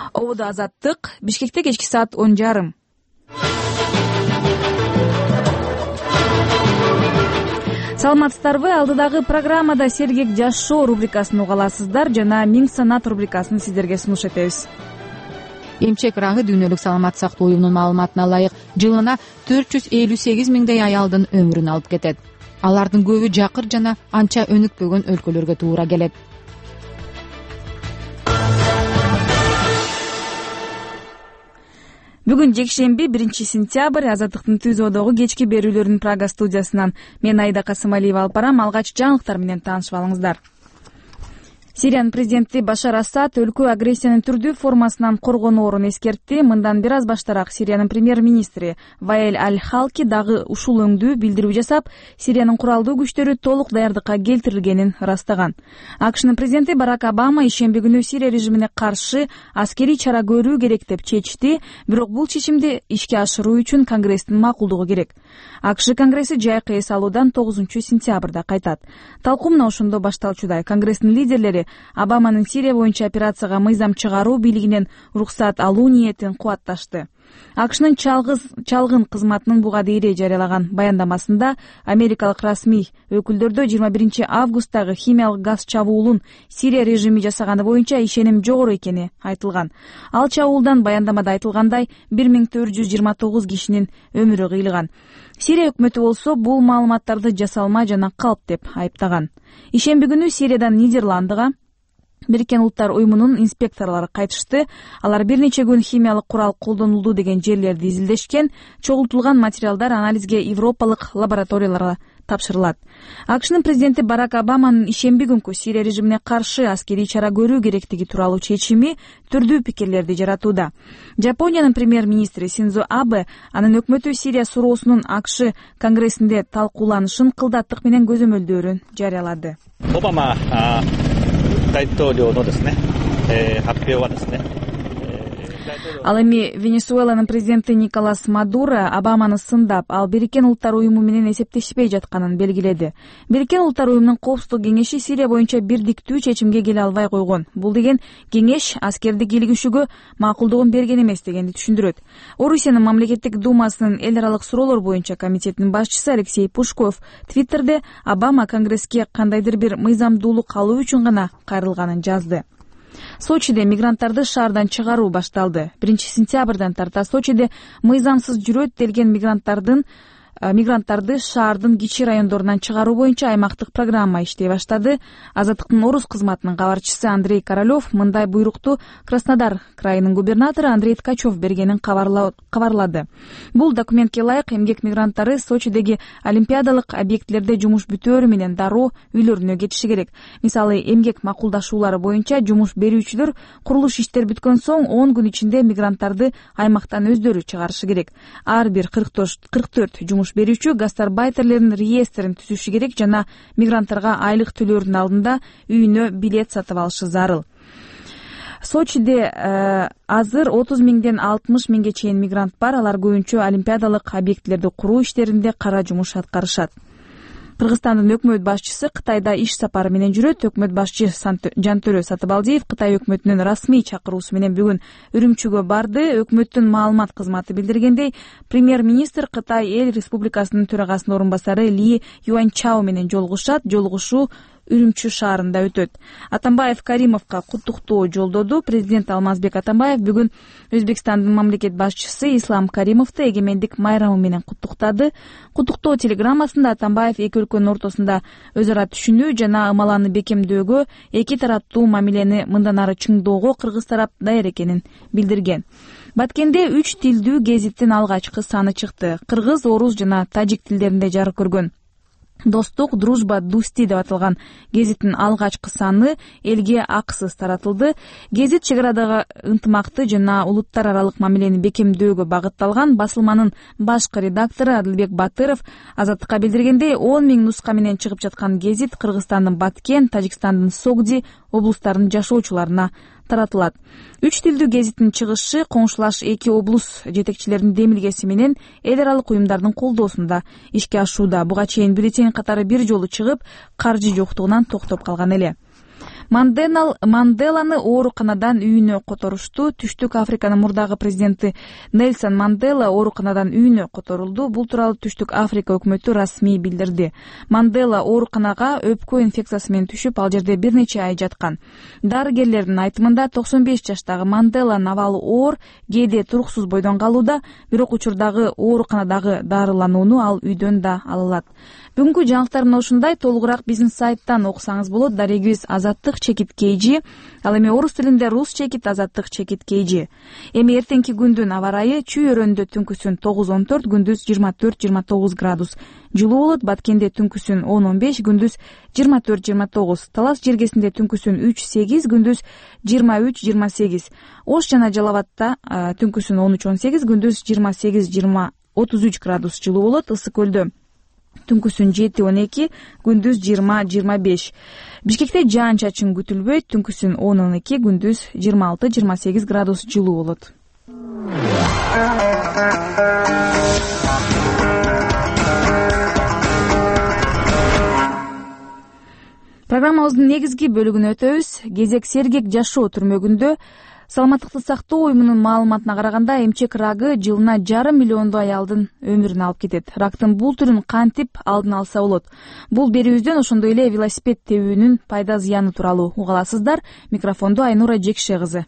Ободо Азаттык, Бишкекте кечки саат 10:30. Саламатсыздарбы? Алдыдагы программада сергек жашоо рубрикасын уга аласыздар жана Миң санат рубрикасын сиздерге сунуш этебиз. Эмчек рагы дүйнөлүк саламат сактоо уюмунун маалыматына ылайык жылына 458 миңдей аялдын өмүрүн алып кетет. Алардын көбү жакыр жана анча өнүкпөгөн өлкөлөргө туура келет. Бүгүн жекшемби 1-сентябрь. Азаттыктын түзөөдөгү кечки берүүлөрүнүн Прага студиясынан мен Айда Касымалиева алып барам. Алгач жаңылыктар менен таанышып алыңыздар. Сириянын президенти Башар Асад өлкө агрессиянын түрдүү формасынан коргоноорун эскертти. Мындан бир аз баштараак Сириянын премьер-министри Ваэль Аль-Халки дагы ушул өңдүү билдирүү жасап, Сириянын куралдуу күчтөрү толук даярдыкка келтирилгенин ырастаган. АКШнын президенти Барак Обама ишемби күнү Сирия режимине каршы аскерий чара көрүү керек деп чечти, бирок бул чечимди ишке ашыруу үчүн Конгресстин макулдугу керек. АКШ Конгресси жайкы эс алуудан 9-сентябрда кайтат. Талкуу мына ошондо башталчудай. Конгресстин лидерлери Обаманын Сирия боюнча операцияга мыйзам чыгаруу бийлигинен уруксат алуу ниетин кубатташты. АКШнын чалгын кызматынын буга дейре жарыялаган баяндамасында америкалык расмий өкүлдөрдө 21 августтагы химиялык газ чабуулун Сирия режими жасаганы боюнча ишеним жогору экени айтылган. Ал чабуулдан баяндамада айтылгандай 1429 кишинин өмүрү кыйылган. Сирия өкмөтү болсо бул маалыматтарды жасалма жана калп деп айыптаган. Ишемби күнү Сириядан Нидерландыга Бириккен Улуттар уюмунун инспекторлору кайтышты. Алар бир нече күн химиялык курал колдонулду деген жерлерди изилдешкен. Чогултулган материалдар анализге европалык лабораторияларга тапшырылат. АКШнын президенти Барак Обаманын ишемби күнкү Сирия режимине каршы аскерий чара көрүү керектиги тууралуу чечими түрдүү пикирлерди жаратууда. Жапониянын премьер-министри Синдзо Абе анын өкмөтү Сирия суроосунун АКШ Конгрессинде талкууланышын кылдаттык менен көзөмөлдөөрүн жарыялады. Обама 大統領のですね、発表はですね。 Ал эми Венесуэланын президенти Николас Мадуро Обаманы сындап, ал Бириккен Улуттар уюму менен эсептешпей жатканын белгиледи. Бириккен Улуттар уюмунун коопсуздук кеңеши Сирия боюнча бирдиктүү чечимге келе албай койгон. Бул деген кеңеш аскердик илигишүүгө макулдугун берген эмес дегенди түшүндүрөт. Орусиянын мамлекеттик думасынын эл аралык суроолор боюнча комитетинин башчысы Алексей Пушков Твиттерде Обама Конгресске кандайдыр бир мыйзамдуулук алуу үчүн гана кайрылганын жазды. Сочиде мигранттарды шаардан чыгаруу башталды. 1-сентябрдан тарта Сочиде мыйзамсыз жүрөт делген мигранттарды шаардын кичи райондорунан чыгаруу боюнча аймактык программа иштей баштады. Азаттыктын орус кызматынын кабарчысы Андрей Королёв мындай буйрукту Краснодар крайынын губернатору Андрей Ткачев бергенин кабарлады. Бул документке ылайык эмгек мигранттары Сочидеги олимпиадалык объектилерде жумуш бүтөөрү менен дароо үйлөрүнө кетиши керек. Мисалы, эмгек макулдашуулары боюнча жумуш берүүчүлөр курулуш иштер бүткөн соң 10 күн ичинде мигранттарды аймактан өздөрү чыгарышы керек. Ар бир 44 жумуш берүүчү гастарбайтерлердин реестрин түзүшү керек жана мигранттарга айлык төлөөрдүн алдында үйүнө билет сатып алышы зарыл. Сочиде азыр 30 миңден 60 миңге чейин мигрант бар. Алар көбүнчө олимпиадалык объектилерди куруу иштеринде кара жумуш аткарышат. Кыргызстандын өкмөт башчысы Кытайда иш сапары менен жүрөт. Өкмөт башчы Жантөрө Сатыбалдиев Кытай өкмөтүнүн расмий чакыруусу менен бүгүн Үрүмчүгө барды. Өкмөттүн маалымат кызматы билдиргендей, премьер-министр Кытай эл республикасынын төрагасынын орун басары Ли Юаньчао менен жолугушуу Үрүмчү шаарында өтөт. Атамбаев Каримовго куттуктоо жолдоду. Президент Алмазбек Атамбаев бүгүн Өзбекстандын мамлекет башчысы Ислам Каримовду эгемендик майрамы менен куттуктады. Куттуктоо телеграммасында Атамбаев эки өлкөнүн ортосунда өз ара түшүнүү жана ымаланы бекемдөөгө, эки тараптуу мамилени мындан ары чыңдоого кыргыз тарап даяр экенин билдирген. Баткенде 3 тилдүү гезиттин алгачкы саны чыкты. Кыргыз, орус жана тажик тилдеринде жарык көргөн Достук, дружба, дусти деп аталган гезиттин алгачкы саны элге акысыз таратылды. Гезит чек арадагы ынтымакты жана улуттар аралык мамилени бекемдөөгө багытталган. Басылманын башкы редактору Адылбек Батыров Азаттыкка билдиргендей, 10 миң нуска менен чыгып жаткан гезит Кыргызстандын Баткен, Тажикстандын Согди облустарынын жашоочуларына таратылат. 3 тилдүү гезиттин чыгышы коңшулаш 2 облус жетекчилеринин демилгеси менен эл аралык уюмдардын колдоосунда ишке ашууда. Буга чейин бюллетень катары бир жолу чыгып, каржы жоктугунан токтоп калган эле. Манделаны ооруканадан үйүнө которушту. Түштүк Африканын мурдагы президенти Нельсон Мандела ооруканадан үйүнө которулду. Бул тууралуу Түштүк Африка өкмөтү расмий билдирди. Мандела ооруканага өпкө инфекциясы менен түшүп, ал жерде бир нече ай жаткан. Дарыгерлердин айтымында 95 жаштагы Манделанын абалы оор, кээде туруксуз бойдон калууда, бирок учурдагы ооруканадагы дарыланууну ал үйдөн да ала алат. Бүгүнкү жаңылыктар ушундай. Толугураак биздин сайттан окусаңыз болот. Дарегибиз Азаттык чекит KG. Ал эми орус тилинде рус чекит Азаттык чекит KG. Эми эртеңки күндүн аба ырайы: Чүй өрөөнүндө түнкүсүн 9-14, күндүз 24-29 градус жылуу болот. Баткенде түнкүсүн 10-15, күндүз 24-29. Талас жергесинде түнкүсүн 3-8, күндүз 23-28. Ош жана Жалал Абадта түнкүсүн 13-18, күндүз 28-33 градус жылуу болот. Ысык көлдө түнкүсүн 7-12, күндүз 20-25. Бишкекте жаан чачын күтүлбөйт. Түнкүсүн 10-12, күндүз 26-28 градус жылуу болот. Программабыздын негизги бөлүгүнө өтөбүз. Кезек Сергек жашоо түрмөгүндө. Саламаттыкты сактоо уюмунун маалыматына караганда, эмчек рагы жылына 5,5 миллиондой аялдын өмүрүн алып кетет. Рактын бул түрүн кантип алдын алса болот? Бул берүүбүздөн ошондой эле велосипед тебүүнүн пайда зыяны тууралуу уга аласыздар. Микрофондо Айнура Жекше кызы.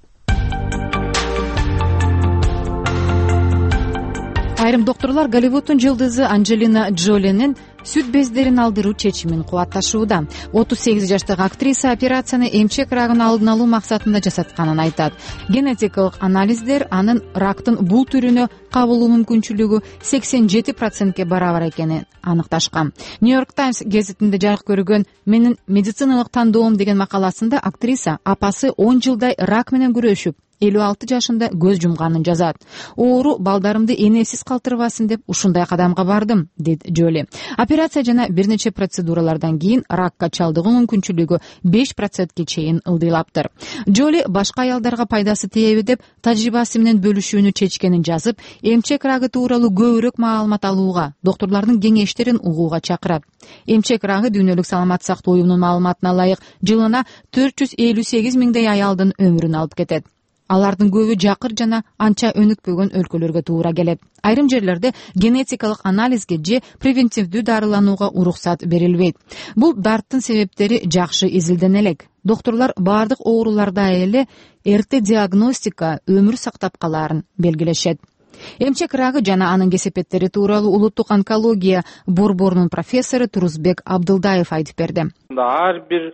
Айрым докторлор Голливуддун жылдызы Анджелина Джолинин сүт бездерин алдыруу чечимин кубатташууда. 38 жаштагы актриса операцияны эмчек рагын алдын алуу максатында жасатканын айтат. Генетикалык анализдер анын рактын бул түрүнө кабылуу мүмкүнчүлүгү 87%ке барабар экенин аныкташкан. Нью-Йорк Таймс гезитинде жарык көргөн «Менин медициналык тандоом» деген макаласында актриса апасы 10 жылдай рак менен күрөшүп, 56 жашында көз жумганын жазат. Оору балдарымды энесиз калтырбасын деп ушундай кадамга бардым, дейт Джоли. Операция жана бир нече процедуралардан кийин ракка чалдыгуу мүмкүнчүлүгү 5%ке чейин ылдыйлаптыр. Джоли башка аялдарга пайдасы тиеби деп тажрыйбасы менен бөлүшүүнү чечкенин жазып, эмчек рагы тууралуу көбүрөөк маалымат алууга, докторлордун кеңештерин угууга чакырат. Эмчек рагы Дүйнөлүк саламат сактоо уюмунун маалыматына ылайык жылына 458 миңдей аялдын өмүрүн алып кетет. Алардын көбү жакыр жана анча өнүкпөгөн өлкөлөргө туура келет. Айрым жерлерде генетикалык анализге же превентивдүү дарыланууга уруксат берилбейт. Бул дарттын себептери жакшы изилдене элек. Докторлор бардык ооруларда эле эрте диагностика өмүр сактап калаарын белгилешет. Эмчек рагы жана анын кесепеттери тууралуу улуттук онкология борборунун профессору Турузбек Абдылдаев айтып берди. Ар бир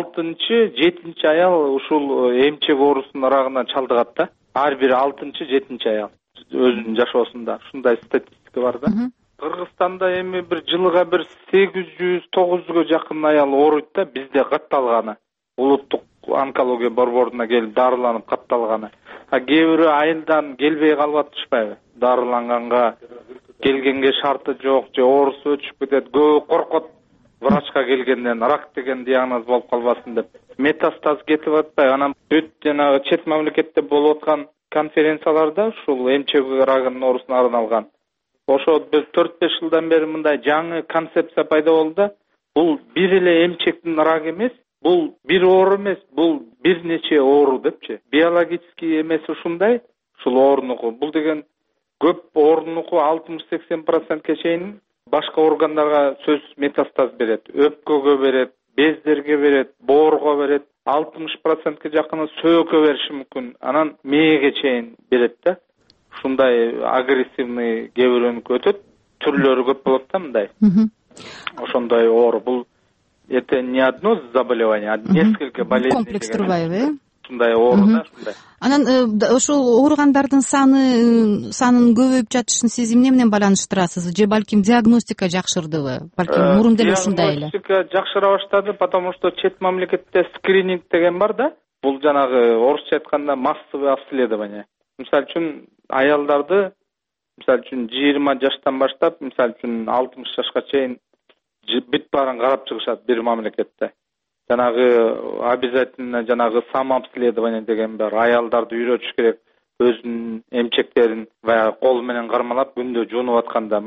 6-7 аял ушул эмчек оорусунун рагына чалдыгат да. Ар бир 6-7 аял өзүнүн жашоосунда ушундай статистика бар да. Кыргызстанда эми бир жылга бир 800-900гө жакын аял ооруйт да, бизде катталганы. Улуттук онкология борборуна келип дарыланып катталганы. Кээ бирөө айылдан келбей калып атышпайбы? Дарыланганга келгенге шарты жок, же оорусу өчүп кетет. Көбү коркот врачка келгенден, рак деген диагноз болуп калбасын деп. Метастаз кетип атпайбы? Анан бүт жанагы чет мамлекетте болуп аткан конференцияларда ушул эмчек рагынын оорусуна арналган. Ошо биз 4-5 жылдан бери мындай жаңы концепция пайда болду. Бул бир эле эмчектин рагы эмес, бул бир оору эмес, бул бир нече оору депчи. Биологический эмеси ушундай, ушул оорунуку. Бул деген көп оорунуку 60-80%ке чейин башка органдарга сөзсүз метастаз берет. Өпкөгө берет, бездерге берет, боорго берет. 60%ке жакыны сөөгкө бериши мүмкүн. Анан мээге чейин берет да. Ушундай агрессивный кээ бирөөнүкү өтөт. Түрлөрү көп болот да мындай. Ошондой оору. Бул это не одно заболевание, а несколько болезней. Комплекс турбайбы, ушундай оору да, ушундай. Анан ошол ооругандардын санын көбөйүп жатышын сиз эмне менен байланыштырасыз? Же балким диагностика жакшырдыбы? Балким мурун деле ушундай эле. Диагностика жакшыра баштады, потому что чет мамлекетте скрининг деген бар да. Бул жанагы орусча айтканда массовый обследование. Мисалы үчүн аялдарды мисалы үчүн 20 жаштан баштап, мисалы үчүн 60 жашка чейин бүт баарын карап чыгышат бир мамлекетте. Жанагы обязательно жанагы самообследование деген бар. Аялдарды үйрөтүш керек өзүнүн эмчектерин баягы кол менен кармалап күндө жуунуп атканда мындай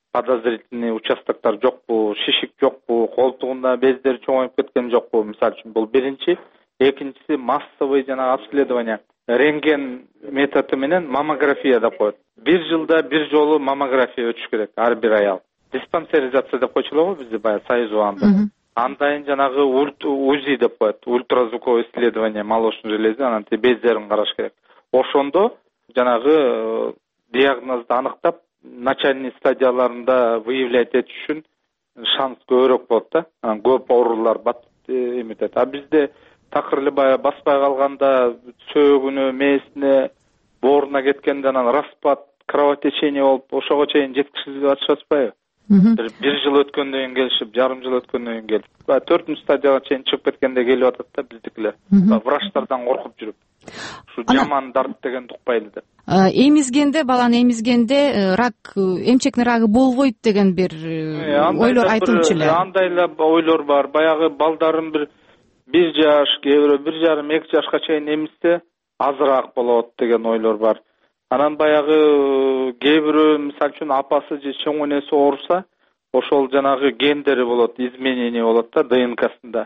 подозрительный участоктор жокпу, шишик жокпу, колтугунда бездери чоңоюп кеткен жокпу, мисалы үчүн бул биринчи. Экинчиси массовый жанагы обследование, рентген методу менен маммография деп коет. Бир жылда бир жолу маммография өтүш керек ар бир аял. Диспансеризация деп койчу эле го бизде баягы союз убагында. Андайын жанагы УЗИ деп коет, ультразвуковое исследование молочной железы, анан бездерин караш керек. Ошондо жанагы диагнозду аныктап, начальный стадияларында выявлять этиш үчүн шанс көбүрөөк болот да. Көп оорулар эметет. А бизде такыр эле баягы баспай калганда сөөгүнө, мээсине, бооруна кеткенде анан распад, кровотечение болуп, ошого чейин жеткизип атышпайбы? Бир жыл өткөндөн кийин келишип, жарым жыл өткөндөн кийин келип, 4-нчү стадияга чейин чыгып кеткенде келип атат да биздикилер. Врачтардан коркуп жүрүп. Ушу жаман дарт деген укпайлы деп. Эмизгенде, баланы эмизгенде рак, эмчектин рагы болбойт деген бир ойлор айтылчу эле. Андай эле ойлор бар. Баягы балдарын бир жаш, кээ бирөө 1,5-2 жашка чейин эмизсе азыраак болот деген ойлор бар. Анан баягы кээ бирөө мисалы үчүн апасы же чоң энеси ооруса, ошол жанагы гендери болот, изменение болот да ДНКсында.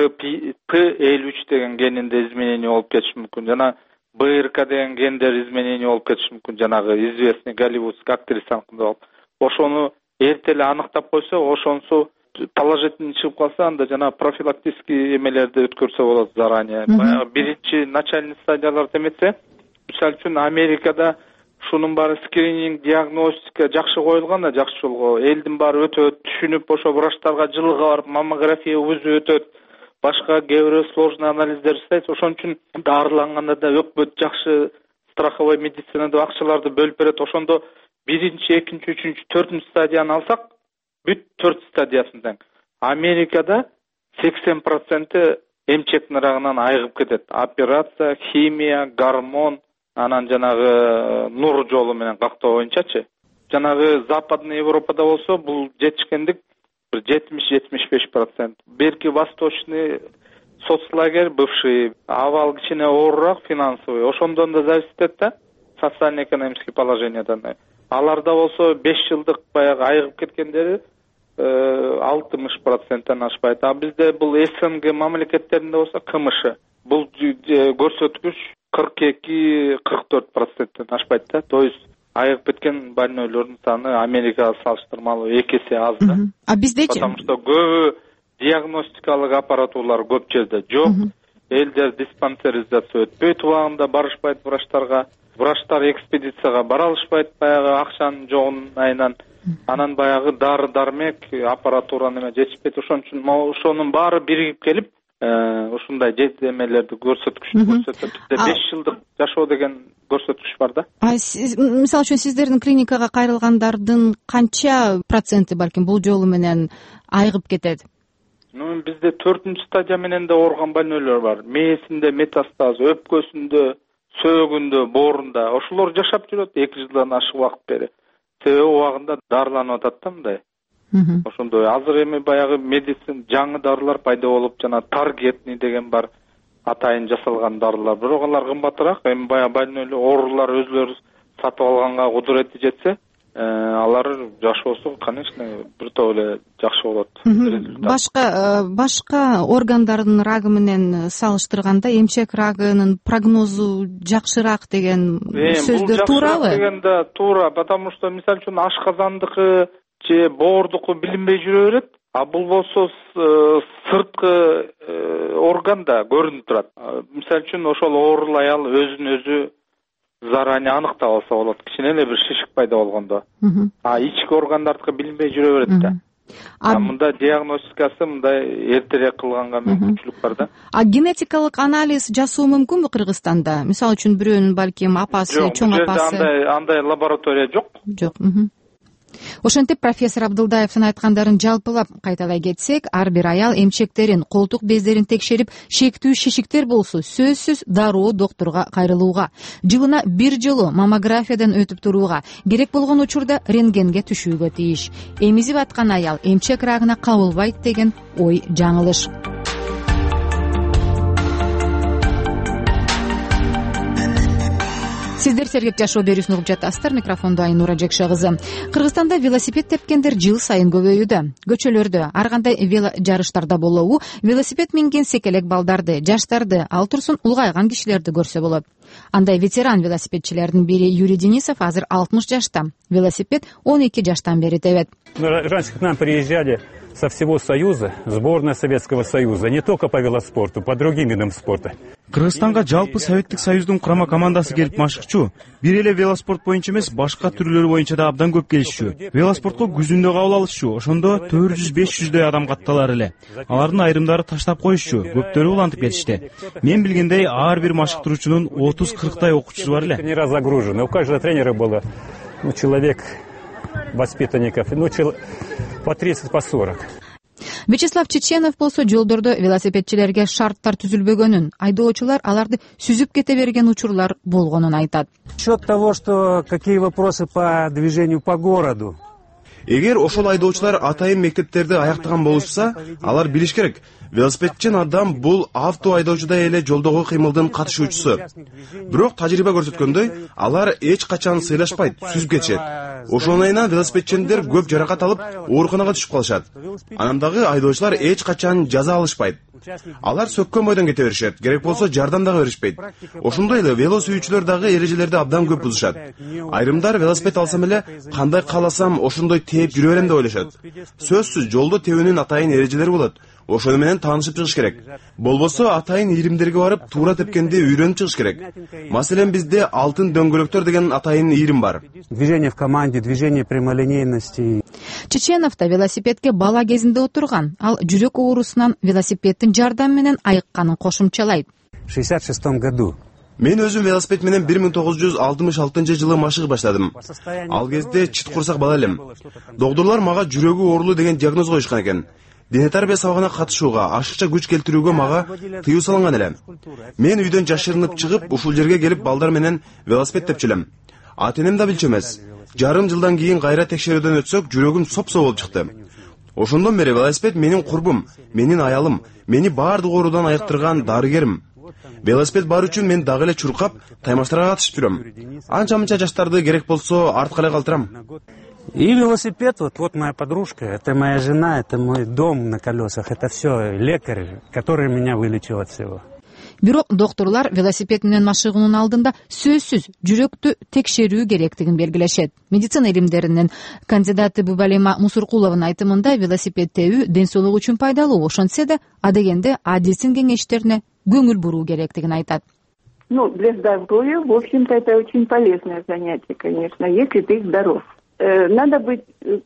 P53 деген генинде изменение болуп кетиши мүмкүн. Жана БРК деген гендер изменение болуп кетиши мүмкүн. Жанагы известный голливудский актрисаныкында болуп. Ошону эрте эле аныктап койсо, ошонсу положительный чыгып калса, анда жана профилактический эмелерди өткөрсө болот заранее. Баягы биринчи начальный стадияларды эметсе, мисалы үчүн Америкада шунун баары скрининг, диагностика жакшы коюлган да, жакшы жолго. Элдин баары өтөт, түшүнүп, ошо врачтарга жылга барып маммография өзү өтөт. Башка кээ бирөө сложный анализдер жасайт. Ошон үчүн дарыланганда да өкмөт жакшы страховой медицинада акчаларды бөлүп берет. Ошондо 1-2, 3, 4 стадияны алсак, бүт 4 стадиясын тең. Америкада 80% эмчек нарагынан айыгып кетет. Операция, химия, гормон, анан жанагы нур жолу менен кактоо боюнчачы. Жанагы Западный Европада болсо бул жетишкендик 70-75%. Берки восточный соцлагерь бывший, авал кичине оорураак финансовый. Ошондон да зависит этет да, социально-экономический положениядан. Аларда болсо 5 жылдык баягы айыгып кеткендери 60%-тан ашпайт. А бизде бул СНГ мамлекеттеринде болсо КМШ. Бул көрсөткүч 42-44%-тан ашпайт да. То есть айыгып кеткен больнойлордун саны Америкага салыштырмалуу 2 эсе аз да. А биздечи? Потому что көбү диагностикалык аппаратуралар көп жерде жок. Элдер диспансеризация өтпөйт убагында, барышпайт врачтарга. Врачтар экспедицияга бара алышпайт баягы акчанын жогунайынан. Анан баягы дары-дармек, аппаратура неме жетишпейт. Ошон үчүн ошонун баары биригип келип, ушундай жетемелерди көрсөткүчтү көрсөтөт. 5 жылдык жашоо деген көрсөткүч бар да. Мисалы үчүн сиздердин клиникага кайрылгандардын канча проценти балким бул жолу менен айыгып кетет? Бизде 4-нчү стадия менен да ооруган больнойлор бар. Мээсинде метастаз, өпкөсүндө, сөөгүндө, боорунда. Ошолор жашап жүрөт 2 жылдан ашык убакыт бери. Себеби убагында дарыланып атат да мындай. Ошондой азыр эми баягы медицин жаңы дарылар пайда болуп, жана таргетный деген бар, атайын жасалган дарылар. Бирок алар кымбатыраак. Эми баягы больнойлор оорулар өзлөрү сатып алганга кудурети жетсе, алар жашоосу, конечно, бир топ эле жакшы болот. Башка органдардын рагы менен салыштырганда эмчек рагынын прогнозу жакшыраак деген сөздөр туурабы? Дегенде туура, потому что мисалы үчүн ашказандыкы же боордуку билинбей жүрө берет, а бул болсо сырткы органда көрүнүп турат. Мисалы үчүн ошол оорул аял өзүн өзү заранее аныктап алса болот, кичине эле бир шишик пайда болгондо. А ички органдардыкы билинбей жүрө берет да. Мында диагностикасы мындай эртерээк кылганга мүмкүнчүлүк бар да. А генетикалык анализ жасоо мүмкүнбү Кыргызстанда? Мисалы үчүн бирөөнүн балким апасы, чоң апасы. Андай лаборатория жок. Жок. Ошентип профессор Абдылдаевдин айткандарын жалпылап кайталай кетсек, ар бир аял эмчектерин, колтук бездерин текшерип, шектүү шишиктер болсо сөзсүз дароо доктурга кайрылууга, жылына 1 жолу маммографиядан өтүп турууга, керек болгон учурда рентгенге түшүүгө тийиш. Эмизип аткан аял эмчек рагына кабылбайт деген ой жаңылыш. сиздер сергек жашоо берүүсүн угуп жатасыздар. Микрофондо Айнура Жекша кызы. Кыргызстанда велосипед тепкендер жыл сайын көбөйүүдө. Көчөлөрдө ар кандай вело жарыштарда болобу, велосипед минген секелек балдарды, жаштарды, ал турсун улгайган кишилерди көрсө болот. Андай ветеран велосипедчилердин бири Юрий Денисов азыр 60 жашта. Велосипед 12 жаштан бери тебет. Раньше к нам приезжали со всего Союза, сборная Советского Союза, не только по велоспорту, по другим видам спорта. Кыргызстанга жалпы Советтик Союздун курама командасы келип машыкчу. Бир эле велоспорт боюнча эмес, башка түрлөрү боюнча да абдан көп келишчү. Велоспортко күзүндө кабыл алышчу. Ошондо 400-500дөй адам катталар эле. Алардын айрымдары таштап коюшчу, көптөрү улантып келишти. Мен билгендей, ар бир машыктыруучунун 30-40тай окуучусу бар эле. Тренера загружены. У каждого тренера было человек, воспитанников, по 30, по 40. Вячеслав Чеченов болсо жолдордо велосипедчилерге шарттар түзүлбөгөнүн, айдоочулар аларды сүзүп кете берген учурлар болгонун айтат. Счет того, что какие вопросы по движению по городу. Эгер ошол айдоочулар атайын мектептерди аяктаган болушса, алар билиш керек. Велосипедчен адам бул авто айдоочудай эле жолдогу кыймылдын катышуучусу. Бирок тажрыйба көрсөткөндөй, алар эч качан сыйлашпайт, сүзүп кетишет. Ошондойна велосипедчендер көп жаракат алып, ооруканага түшүп калышат. Анан дагы айдоочулар эч качан жаза алышпайт. Алар сөккөн бойдон кете беришет, керек болсо жардам дагы беришпейт. Ошондой эле вело сүйүүчүлөр дагы эрежелерди абдан көп бузушат. Айрымдар велосипед алсам эле кандай кааласам ошондой тээп жүрө берем деп ойлошот. Сөзсүз жолдо тебүүнүн атайын эрежелери болот. Ошону менен таанышып чыгыш керек. Болбосо атайын ийримдерге барып туура тепкенди үйрөнүп чыгыш керек. Маселен бизде алтын дөңгөлөктөр деген атайын ийрим бар. Движение в команде, движение прямолинейности. Чеченов да велосипедке бала кезинде отурган. Ал жүрөк оорусунан велосипеддин жардамы менен айыкканын кошумчалайт. В 66 году. Мен өзүм велосипед менен 1966-жылы машыгып баштадым. Ал кезде чыт курсак бала элем. Доктурлар мага жүрөгү оорулуу деген диагноз коюшкан экен. Дене тарбия сабагына катышууга, ашыкча күч келтирүүгө мага тыюу салынган эле. Мен үйдөн жашырынып чыгып, ушул жерге келип балдар менен велосипед тепчилем. Ата-энем да билчү эмес. Жарым жылдан кийин кайра текшерүүдөн өтсөк, жүрөгүм сопсо болуп чыкты. Ошондон бери велосипед менин курбум, менин аялым, мени баардык оорудан айыктырган дарыгерим. Велосипед бар үчүн мен дагы эле чуркап, таймаштарга катышып жүрөм. Анча-мынча жаштарды керек болсо артка эле калтырам. И велосипед, вот моя подружка, это моя жена, это мой дом на колесах, это все лекарь, который меня вылечил от всего. Бирок доктурлар велосипед менен машыгуунун алдында сөзсүз жүрөктү текшерүү керектигин белгилешет. Медицина илимдеринин кандидаты Бубалима Мусуркулованын айтымында велосипед тебүү ден соолук үчүн пайдалуу, ошентсе да адегенде адистин кеңештерине көңүл буруу керектигин айтат. Для здоровья, в общем-то, это очень полезное занятие, конечно, если ты здоров. Надо быть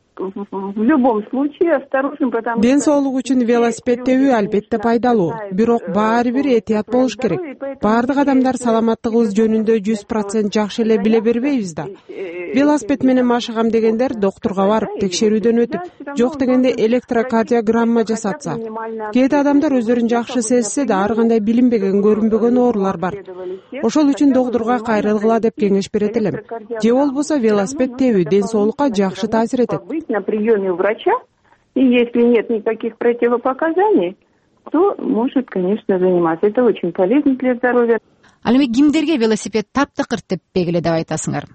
в любом случае осторожным, потому что... Ден соолук үчүн велосипед тебүү албетте пайдалуу, бирок баары бир этият болуш керек. Баардык адамдар саламаттыгыбыз жөнүндө 100% жакшы эле биле бербейбиз да. Велосипед менен машыгам дегендер доктурга барып текшерүүдөн өтүп, жок дегенде электрокардиограмма жасатса. Кээде адамдар өздөрүн жакшы сезсе да ар кандай билинбеген, көрүнбөгөн оорулар бар. Ошол үчүн доктурга кайрылгыла деп кеңеш берет элем. Же болбосо велосипед тебүү ден соолукка жакшы таасир этет. На приеме у врача, и если нет никаких противопоказаний, то может, конечно, заниматься. Это очень полезно для здоровья. Ал эми кимдерге велосипед таптакыр теппегиле деп айтасыңар?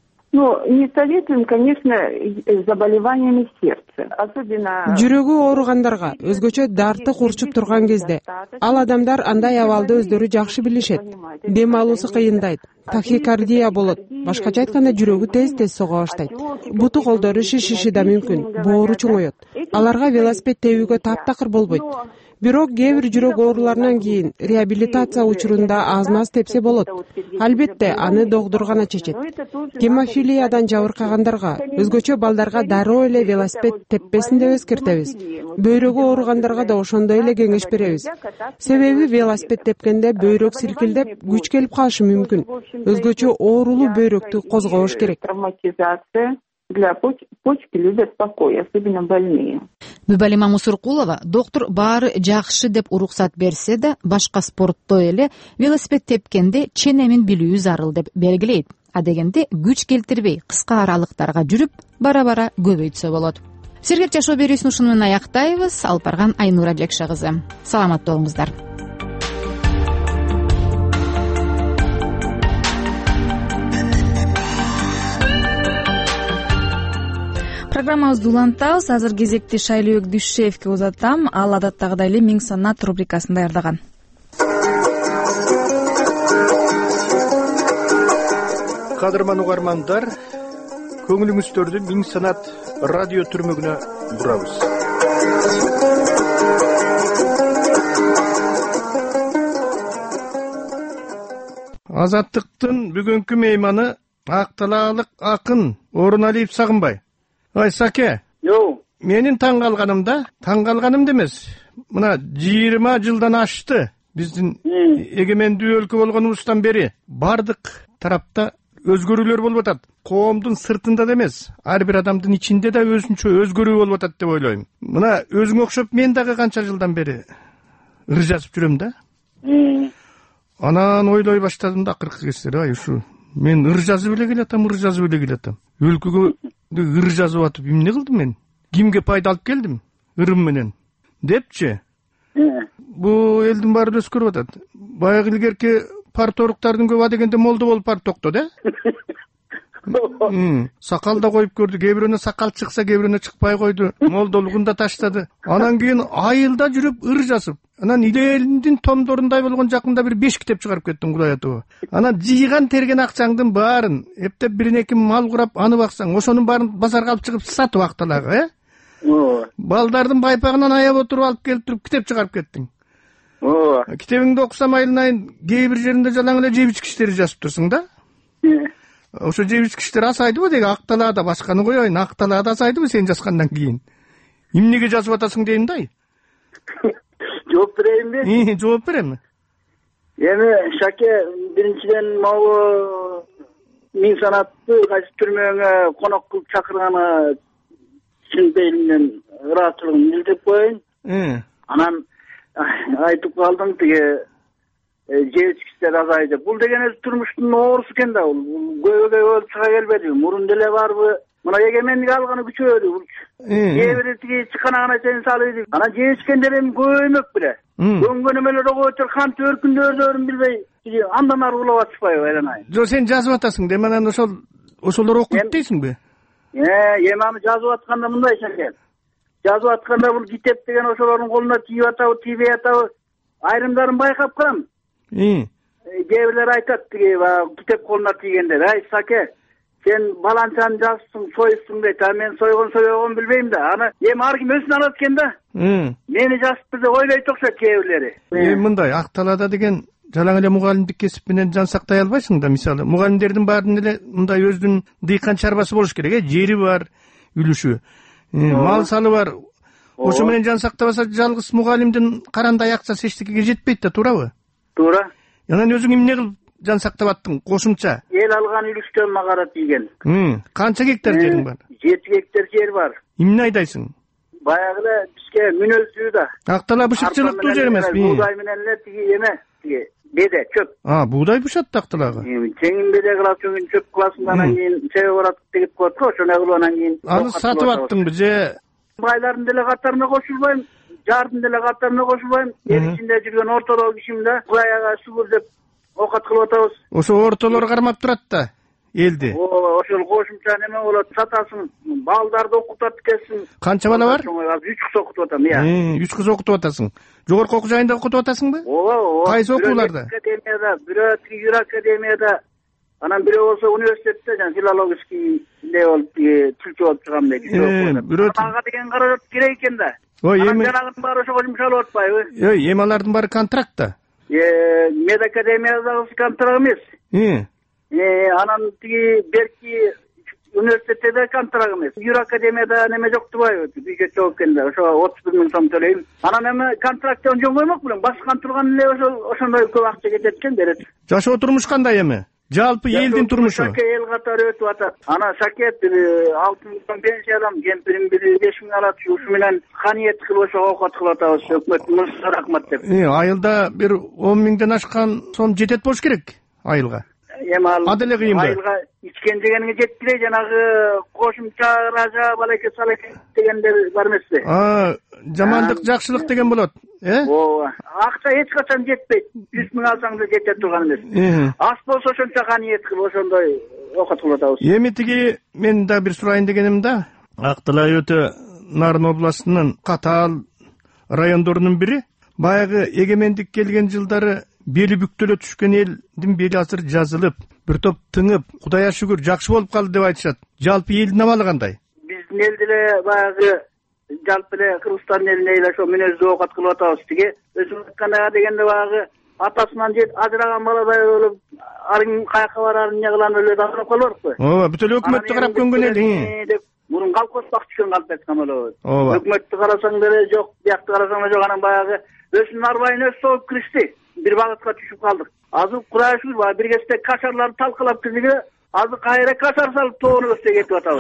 Не советуем, конечно, заболеваниями сердца, особенно... Жүрөгү ооругандарга, өзгөчө дартык урчуп турган кезде, ал адамдар андай абалды өздөрү жакшы билишет. Дем алуусу кыйындайт, тахикардия болот, башкача айтканда жүрөгү тез сого баштайт. Буту колдору шишиши да мүмкүн, боору чоңоет. Аларга велосипед тебүүгө таптакыр болбойт. Бирок кээ бир жүрөк ооруларынан кийин реабилитация учурунда аз-маз тепсе болот. Албетте, аны доктур гана чечет. Гемофилиядан жабыркагандарга, өзгөчө балдарга дароо эле велосипед теппесин деп эскертебиз. Бөйрөгү ооругандарга да ошондой эле кеңеш беребиз. Себеби велосипед тепкенде бөйрөк силкилдеп, күч келип калышы мүмкүн. Өзгөчө оорулуу бөйрөктү козгош керек. Для почки любят покой, особенно больные. Бубалима Мусуркулова доктор баары жакшы деп уруксат берсе да, башка спортто эле велосипед тепкенде ченемин билүү зарыл деп белгилейт. Адегенде күч келтирбей, кыска аралыктарга жүрүп, бара-бара көбөйтсө болот. Сергек жашоо берүүсүн ушуну менен аяктайбыз. Алып барган Айнура Жекша кызы. Саламатта болуңуздар. программабызды улантабыз. Азыр кезекти Шайлообек Дүйшеевке узатам. Ал адаттагыдай эле Миң санат рубрикасын даярдаган. Кадырман угармандар, көңүлүңүздөрдү Миң санат радио түрмөгүнө бурабыз. Азаттыктын бүгүнкү мейманы Акталаалык акын Оруналиев Сагынбай. Ай Саке. Менин таң калганым демес. Мына 20 жылдан ашты биздин эгемендүү өлкө болгонубуздан бери бардык тарапта өзгөрүүлөр болуп атат. Коомдун сыртында да эмес, ар бир адамдын ичинде да өзүнчө өзгөрүү болуп атат деп ойлойм. Мына өзүңө окшоп мен дагы канча жылдан бери ыр жазып жүрөм да. Анан ойлой баштадым да акыркы кездери, ай ушу мен ыр жазып эле келатам. Өлкөгө ыр жазып атып эмне кылдым мен? Кимге пайда алып келдим ырым менен? Депчи. Бу элдин баары өскөрүп атат. Баягы илгерки парторуктардын көбү дегенде молдо болуп барып токтоду, Сакал да коюп көрдү. Кээ бирөөнө сакал чыкса, кээ бирөөнө чыкпай койду. Молдолугун да таштады. Анан кийин айылда жүрүп ыр жазып, анан илелиндин томдорундай болгон жакында бир 5 китеп чыгарып кеттим Кудай атыбы. Анан жыйган терген акчаңдын баарын эптеп бирин эки мал курап аны баксаң, ошонун баарын базарга алып чыгып сатып Акталаага, балдардын байпагынан аяп отуруп алып келип туруп китеп чыгарып кеттиң. Китебиңди окусам айылын айын кээ бир жеринде жалаң эле жеп ичкичтери жазып турсуң да. Ошо жеп ичкичтер асайдыбы деги Акталаада, башканы коеюн, Акталаада асайдыбы сен жазгандан кийин? Эмнеге жазып атасың дейм да. Жооп берейинби? Жооп берем. Эми Шаке, биринчиден могу Миң санатты кайсы түрмөгө конок кылып чакырганы чын пейилимден ыраазычылыгымды билдирип коеюн. Анан айтып калдым тиги жеп ичкичтер азайды деп. Бул деген өзү турмуштун оорусу экен да. Көбөгө өлүп чыга келбеди. Мурун деле барбы? Мына эгемендик алганы күчөдү. Кээ бири тиги чыканагына чейин салыйды. Анан жеп ичкендер эми көбөймөк беле. Көңгөнү менен рогочор кантип өркүндөрдөрүн билбей, тиги андан ары улап атышпайбы айланай. Жок, сен жазып атасың деп анан ошолор окуйт дейсиңби? Эми аны жазып атканда мындай экен. Жазып атканда бул китеп деген ошолордун колуна тийип атабы, тийбей атабы, айрымдарын байкап калам. Кээ бирлер айтат тиги китеп колуна тийгенде, ай Саке, сен баланчаны жазыпсың, союпсуң дейт. Мен сойгон билбейм да. Аны эми ар ким өзүн алат экен да. Мени жазыпты деп ойлойт окшойт кээ бирлери. Мындай Акталаада деген жалаң эле мугалимдик кесип менен жан сактай албайсың да. Мисалы, мугалимдердин баарынын эле мындай өзүнүн дыйкан чарбасы болуш керек, жери бар, үлүшү, мал салы бар. Ошо менен жан сактабаса жалгыз мугалимдин карандай акчасы эчтекеге жетпейт да, туурабы? Туура. Анан өзүң эмне кылып жан сактап аттың кошумча? Эл алган үлүштөн мага тийген. Канча гектар жериң бар? 7 гектар жер бар. Эмне айдайсың? Баягы эле бизге мүнөздүү да. Акталаа бышыкчылыктуу жер эмеспи? Буудай менен эле тиги эме, тиги беде, чөп. Буудай бышат Акталаага. Чеңин беде кыласың, чөп кыласың, анан кийин себе барат дегип коет го, ошону кылып анан кийин. Аны сатып аттыңбы же? Байлардын деле катарына кошулбайм, жардын деле катарына кошулбайм. Эл ичинде жүргөн ортодогу кишимде Кудай ага шүгүр деп окат кылып атабыз. Ошо ортолор кармап турат да элди. Ошол кошумча неме болот, сатасың, балдарды окутат экенсиң. Канча бала бар? 3 кыз окутуп атам, 3 кыз окутуп атасың. Жогорку окуу жайында окутуп атасыңбы? Кайсы окууларда? Академияда, бирөө Юра академияда, анан бирөө болсо университетте, жана филологический болуп тилчи болуп чыгам дейт. Бирөө ага деген каражат керек экен да. Анан жанагынын баары ошого жумшалып атпайбы? Эми алардын баары контрактта. Медакадемиядагы контракт эмес. Анан тиги берки университетте да контракт эмес. Юра академияда неме жок турбайбы? Бюджет жок экен да. Ошо 30 миң сом төлөйм. Анан эми контракттан жөн коймок белем. Баскан турган эле ошондой көп акча кетет экен, берет. Жашоо турмуш кандай эми? Жалпы элдин турмушу. Эл катары өтүп атат. Ана Шакет 6 миң сом пенсия алам, кемпирим 5 миң алат. Ушу менен каниет кылып ошого окат кылып атабыз. Өкмөт рахмат деп. Айылда бир 10 миңден ашкан сом жетет болуш керек айылга. Эми ал деле кыйын да. Айылга ичкен дегениңе жетпей, жанагы кошумча ража балеке салеке дегендер бар эмеспи? Жамандык, жакшылык деген болот, Ооба. Акча эч качан жетпейт. 100 миң алсаң да жете турган эмес. Аз болсо ошончо каниет кылып ошондой окат кылып атабыз. Эми тиги мен да бир сурайын дегеним да. Ак Талай өтө Нарын областынын катаал райондорунун бири. Баягы эгемендик келген жылдары бели бүктөлө түшкөн элдин бели азыр жазылып, бир топ тыңып, Кудайга шүгүр жакшы болуп калды деп айтышат. Жалпы элдин абалы кандай? Биздин эл деле баягы жалпы эле Кыргызстан элине эле ошо мүнөздүү оокат кылып атабыз. Тиги өзүм айтканда дегенде баягы атасынан ажыраган баладай болуп, арың каяка барарын эмне кылам эле дагырап калбайбы? Ооба, бүт эле өкмөттү карап көнгөн эл. Мурун калкоз бакчыгын калп айткан болобуз. Өкмөттү карасаң деле жок, биякты карасаң да жок, анан баягы өзүнүн арбайына соолуп киришти. Бир багытка түшүп калдык. Азыр Кудайга шүгүр баягы бир кезде кашарларды талкалап кирдик. Азыр кайра кашар салып тоону өстө кетип атабыз.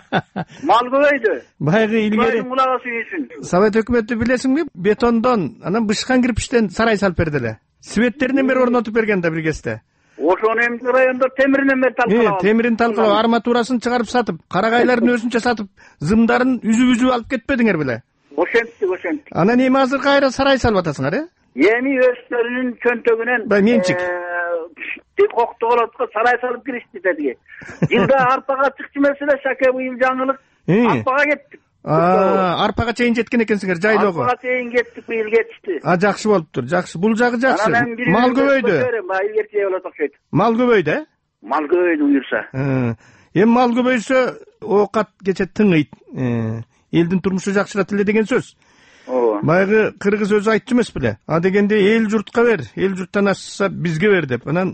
Мал көбөйдү. Баягы илгери мулагасы үйсүн. Совет өкмөтү билесиңби? Бетондон, анан бышкан кирпичтен сарай салып берди эле. Светтеринен бери орнотуп берген да бир кезде. Ошону эмне райондо темиринен бери талкалап. Темирин талкалап, арматурасын чыгарып сатып, карагайларын өзүнчө сатып, зымдарын үзүп алып кетпедиңер беле? Ошентип. Анан эми азыр кайра сарай салып атасыңар, Эми өздөрүнүн чөнтөгүнөн менчик коктоголотко сарай салып киришти деди. Жылда арпага чыкчу маселе Шаке быйыл жаңылык. Арпага кеттик. Арпага чейин жеткен экенсиңер жайлоого. Арпага чейин кеттик, быйыл кетишти. Жакшы болуптур. Жакшы. Бул жагы жакшы. Мал көбөйдү. Илгерче болот окшойт. Мал көбөйдү, Мал көбөйдү буюрса. Эми мал көбөйсө оокат кече тыңыйт. Элдин турмушу жакшырат эле деген сөз. Баягы кыргыз өзү айтчу эмес беле? Дегенде эл журтка бер, эл журттан ашса бизге бер деп. Анан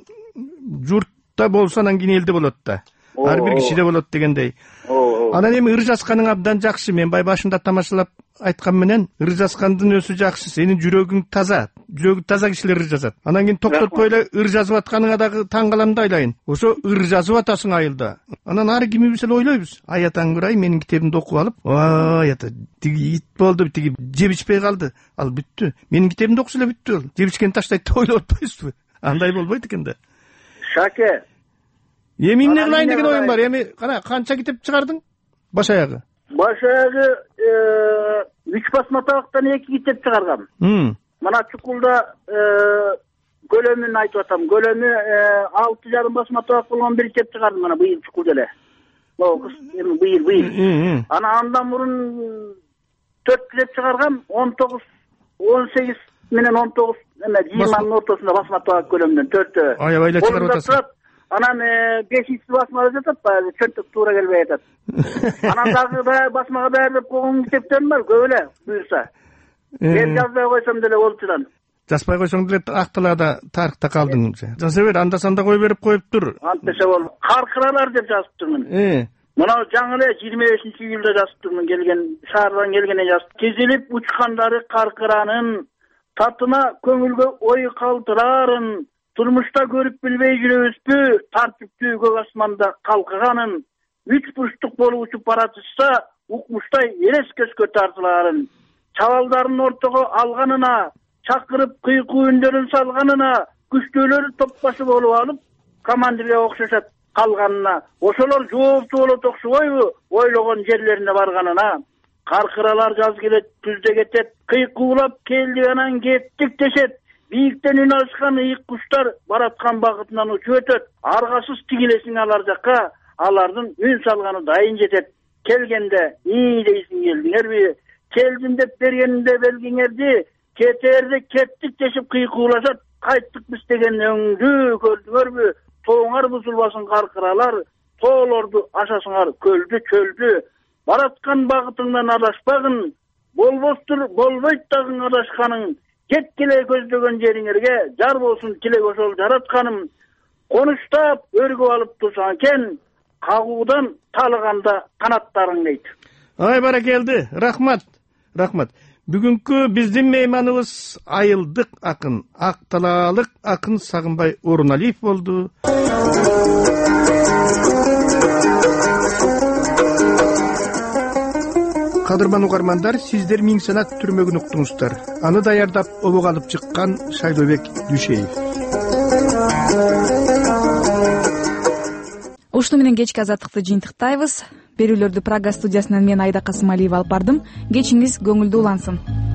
журтта болсо анан кийин элде болот да. Ар бир кишиде болот дегендей. Анан эми ыр жазганың абдан жакшы. Мен башында тамашалап айткан менен ыр жазгандын өзү жакшы. Сенин жүрөгүң таза. Жүрөгү таза кишилер ыр жазат. Анан кийин токтотпой эле ыр жазып атканыңа дагы таң калам да айлайын. Ошо ыр жазып атасың айылда. Анан ары кимибиз эле ойлойбуз. Ай атаңгырай менин китебимди окуп алып, ата тиги ит болду, тиги жеп ичпей калды. Ал бүттү. Менин китебимди окуса эле бүттү ал. Жеп ичкени таштайт деп ойлоп атпайсызбы? Андай болбойт экен да. Шаке. Эми эмне кылайын деген оюң бар? Эми кана канча китеп чыгардың? Баш аягы. 3 басма табактан 2 китеп чыгаргам. Мына чукулда көлөмүн айтып атам. Көлөмү 6,5 басма табак болгон бир китеп чыгардым мына быйыл чукулда эле. Эми быйыл. Андан мурун 4 китеп чыгаргам, 19, 18 менен 19 20 ортосунда басма табак көлөмүнөн 4тө. Аябай эле чыгарып атасың. Анан 5-чи басмада жатат, чөнтөк туура келбей атат. Анан дагы басмага даярдап койгон китептерим бар, көп эле буюрса. Мен жазбай койсом деле болчудан. Жазбай койсоң деле Ак Талаада тарыхта калдың. Жаза бер, анда санда кой берип коюп тур. Антеше бол. Каркыралар деп жазыптырмын. Мына жаңы эле 25-июлда жазыптырмын, келген шаардан келгенде жазып. Кезилип учкандары каркыранын, татына көңүлгө ой калтырарын, турмушта көрүп билбей жүрөбүзбү, тартиптүү көк асманда калкыганын, 3 бурчтук болуп учуп баратышса, укмуштай элес көзгө тартыларын, чабалдарын ортого алганына, чакырып кыйкуу үндөрүн салганына, күчтүүлөр топбашы болуп алып, командирге окшошот калганына, ошолор жооптуу болот окшобойбу, ойлогон жерлерине барганына, каркыралар жаз келет, күздө кетет, кыйкуулап келди анан кеттик дешет. Бийиктен үн алышкан ыйык куштар бараткан багытынан учуп өтөт. Аргасыз тигилесиң алар жакка, алардын үн салганы дайын жетет. Келгенде дейсиң келдиңерби? Келдим деп бергенде белгиңерди, кетерди кеттик дешип кыйкуулашат. Кайттык биз деген өңдү көрдүңөрбү? Тооңар бузулбасын каркыралар, тоолорду ашасыңар көлдү чөлдү. Бараткан багытыңдан адашпагын, болбостур болбойт дагы адашканың. Кеткеле көздөгөн жериңерге жар болсун тилек ошол жаратканым. Конуштап өргүп алып турсаң экен, кагуудан талыганда канаттарың дейт. Ай баракелди, рахмат. Бүгүнкү биздин мейманыбыз айылдык акын, Ак Талаалык акын Сагынбай Оруналиев болду. Кадырман угармандар, сиздер Миң Санат түрмөгүн уктуңуздар. Аны даярдап обого алып чыккан Шайлообек Дүйшеев. Ушуну менен кечки азаттыкты жыйынтыктайбыз. Берүүлөрдү Прага студиясынан мен Айда Касымалиева алып бардым. Кечиңиз көңүлдүү улансын.